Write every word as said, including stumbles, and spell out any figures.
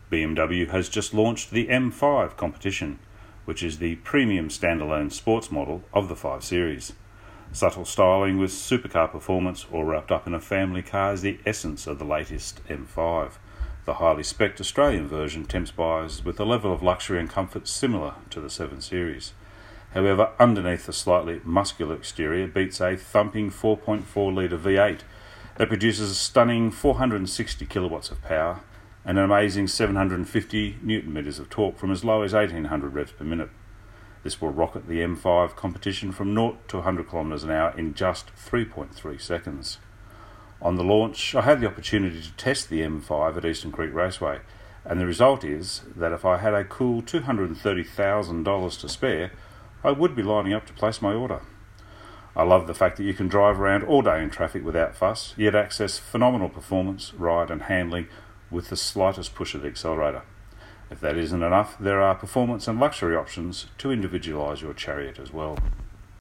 B M W has just launched the M five competition, which is the premium standalone sports model of the five series. Subtle styling with supercar performance all wrapped up in a family car is the essence of the latest M five. The highly spec'd Australian version tempts buyers with a level of luxury and comfort similar to the seven series. However, underneath the slightly muscular exterior beats a thumping four point four litre V eight that produces a stunning four hundred sixty kilowatts of power and an amazing seven hundred fifty newton metres of torque from as low as eighteen hundred revs per minute. This will rocket the M five competition from zero to one hundred kilometres an hour in just three point three seconds. On the launch, I had the opportunity to test the M five at Eastern Creek Raceway, and the result is that if I had a cool two hundred thirty thousand dollars to spare, I would be lining up to place my order. I love the fact that you can drive around all day in traffic without fuss, yet access phenomenal performance, ride and handling with the slightest push of the accelerator. If that isn't enough, there are performance and luxury options to individualise your Chariot as well.